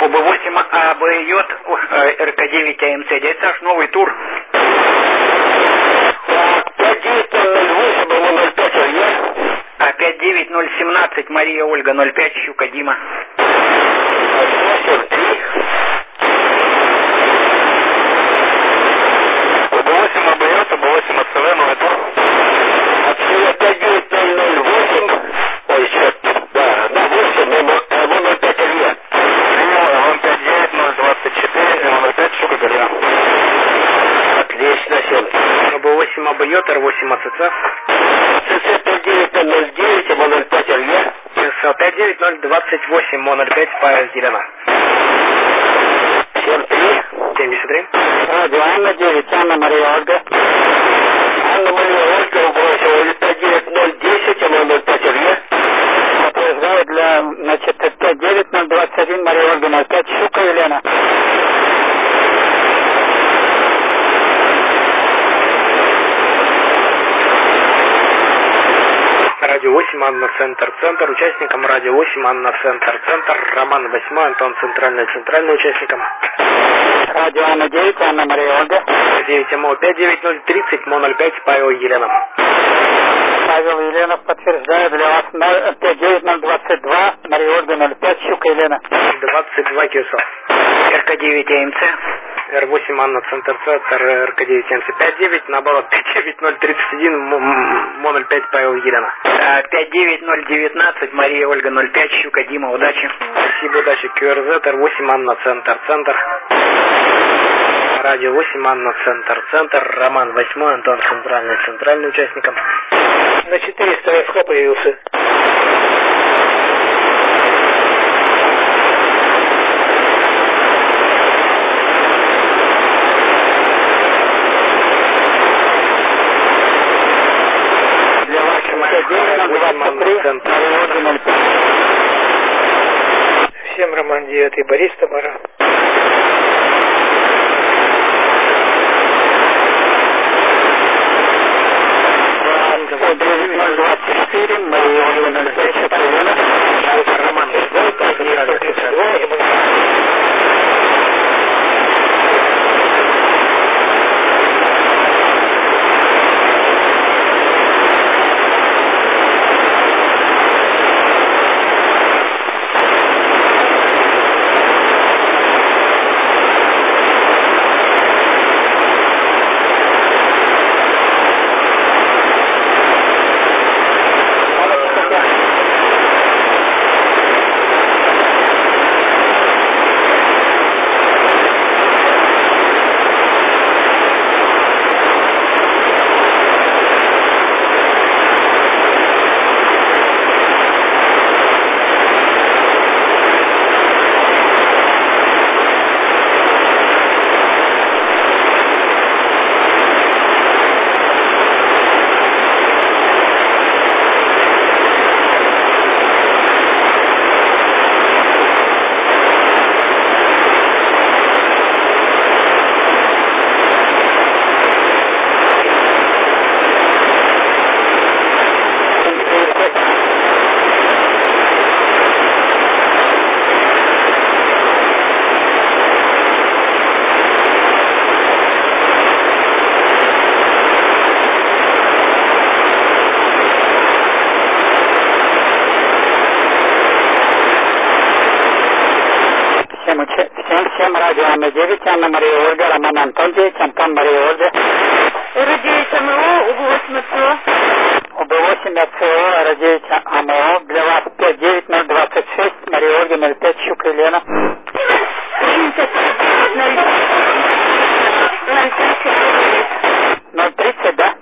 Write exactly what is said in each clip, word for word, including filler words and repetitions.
ОБ восемь АБЙ, РК девять АМЦ, дядя Саш, новый тур. пять девять ноль восемь, ОБ ноль пять, Илья. А пять девять ноль семнадцать, Мария Ольга, ноль пять, Щука Дима. восемь три. ОБ восемь АБЙ, ОБ восемь АЦВ, новый тур. АЦВ пять девять ноль ноль восемь. Ой, черт. Да, да, восемь, ОБ ноль пять, Илья. ОБ пять девять ноль двадцать четыре, ОБ ноль пять, Щука Илья. Отлично, сел. ОБ восемь АБЙ, Р восемь АЦЦ. ЦЦ пять девять ноль девять, ОБ ноль пять, Илья. пять девять ноль двадцать восемь, МО ноль пять, Павел Зелена. семь три. семьдесят три. Радио Анна девять, Анна Мария Ольга. Анна Мария Ольга, угроза пять девять ноль десять, ОБ ноль пять, Илья. Подтверждаю для, значит, пять девять ноль двадцать один, Мария Ольга, ноль пять, Щука Елена. Радио восемь, Анна, Центр, Центр, участникам Радио восемь, Анна, Центр, Центр, Роман восьмой, Антон, Центральный, Центральный участникам. Радио Анна девять, Анна Мария Ольга. девять МО пять девять ноль тридцать, МО ноль пять, Павел Елена. Павел Еленов, подтверждаю для вас пять девять ноль двадцать два, Мария Ольга, ноль пять, Щука Елена. двадцать два КИОСО. РК девять АМЦ. Р восемь, Анна, Центр, Центр, РК девять АМЦ. пять девять, наоборот, пять девять ноль тридцать один, МО ноль пять, Павел Елена. пять девять ноль девятнадцать, Мария Ольга, ноль пять, Щука Дима, удачи. Спасибо, удачи. КРЗ, Р восемь, Анна, Центр, Центр. Радио восемь, Анна, Центр, Центр, Роман восьмой, Антон, Центральный, Центральный участникам. На четыреста ФХ появился. Для вас Всем Роман девятый, Борис Тамара. двадцать четыре, Мария Ольга, ноль пять, Елена. Роман Всем радио Анна девять, Анна Мария Ольга, Роман Антон девять, Антон Мария Ольга. Р девять АМО, ОБ восемь АЦО. ОБ восемь АЦО, Р девять АМО, для вас пять девять ноль двадцать шесть, Мария Ольга, ноль пять, Щука Елена. ноль тридцать, да?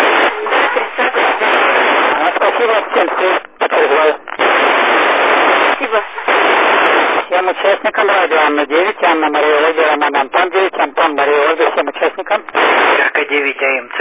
А, спасибо всем, подтверждаю. Спасибо. Всем участникам радио Анна девять, Анна Мария Ольга, Роман Антон девять, Антон Мария Ольга, всем участникам. РК девять АМЦ.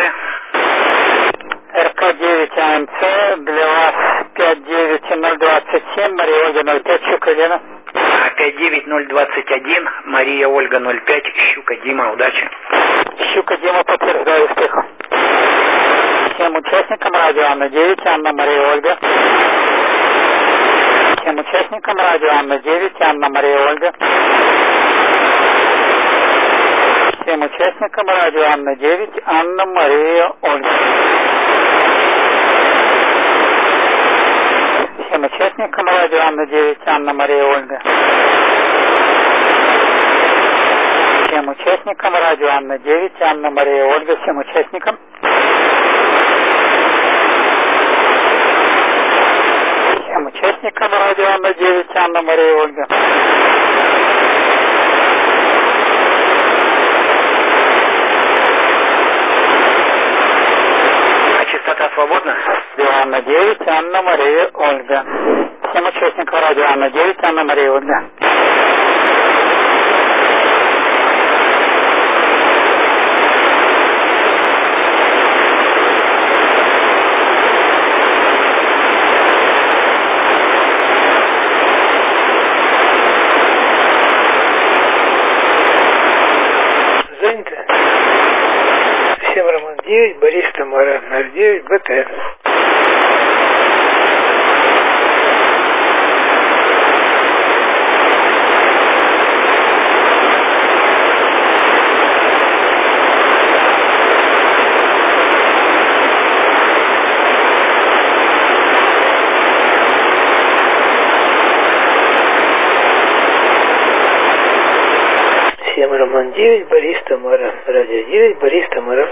РК девять АМЦ, для вас пять девять ноль двадцать семь, Мария Ольга, ноль пять, Щука Елена. пять девять ноль двадцать один, Мария Ольга, ноль пять, Щука Дима, удачи. Щука Дима, подтверждаю успеху. Всем участникам радио Анна девять, Анна Мария Ольга. Всем участникам. участникам радио Анна девять, Анна Мария Ольга. Всем участникам радио Анна девять, Анна Мария Ольга. Всем участникам радио Анна девять, Анна Мария Ольга. Всем участникам радио Анна девять, Анна Мария Ольга. Всем участникам. Всем участникам радио Анна девять, Анна Мария Ольга. А частота свободна? Анна девять, Анна Мария Ольга. Всем участникам радио Анна девять, Анна Мария Ольга. Занято? Всем Роман девять, Борис Тамара, ноль девять, БТ. Всем Роман девять, Борис Тамара, радио девять, Борис Тамара.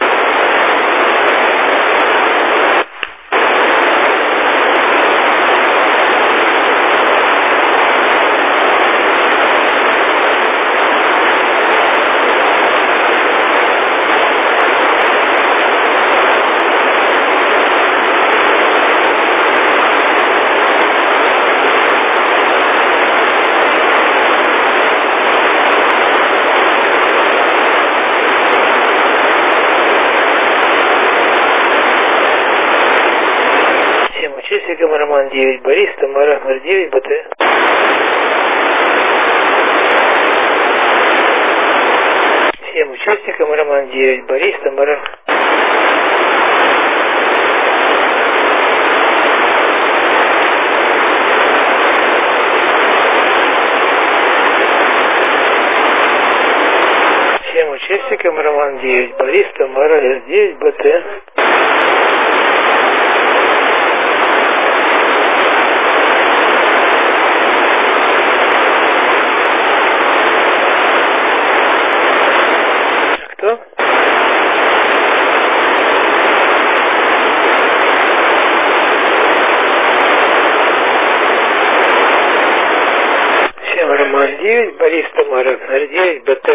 Участникам Роман девять, Борис Тамара, ноль девять, БТ. Всем участникам Роман девять, Борис Тамара. Всем участникам Роман девять, Борис Тамара, С девять, БТ. Роман девять, Борис Тамара, ноль девять, БТ.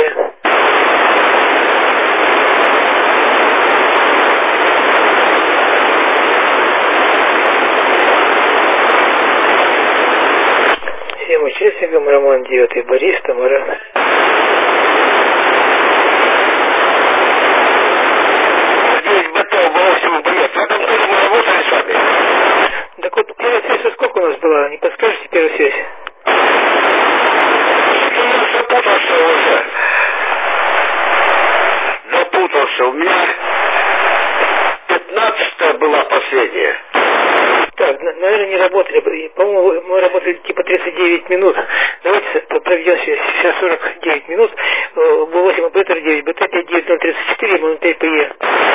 Всем участникам Роман девять, Борис Тамара. девять БТ, восемь, привет. В этом году мы работали с вами. Так вот, первая связь сколько у нас была? Не подскажете первую связь? Запутался уже. Запутался. У меня пятнадцатая была последняя. Так, наверное, не работали. По-моему, мы работали типа тридцать девять минут. Давайте проведем сейчас сорок девять минут. восемь БТ девять, БТ пять девять ноль тридцать четыре, МН пять ПЕ.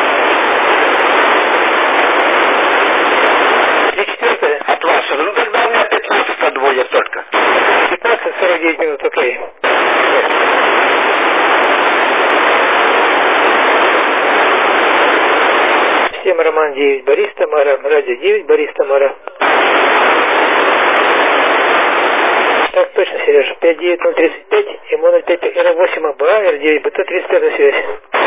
три четвертая? От вас. Ну тогда у меня пятнадцатая двое только. пятнадцать сорок девять минут, окей. Всем Роман девять, Борис Тамара, радио девять, Борис Тамара. Так точно, Сережа. пять девять ноль тридцать пять, МО ноль пять Р восемь АБА, Р девять БТ, тридцать пятая связь.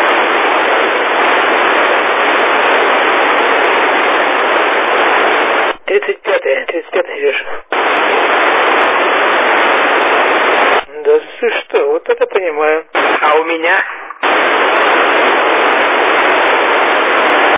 тридцать пятая, тридцать пятая, Сережа. Да ты что, вот это понимаю. А у меня?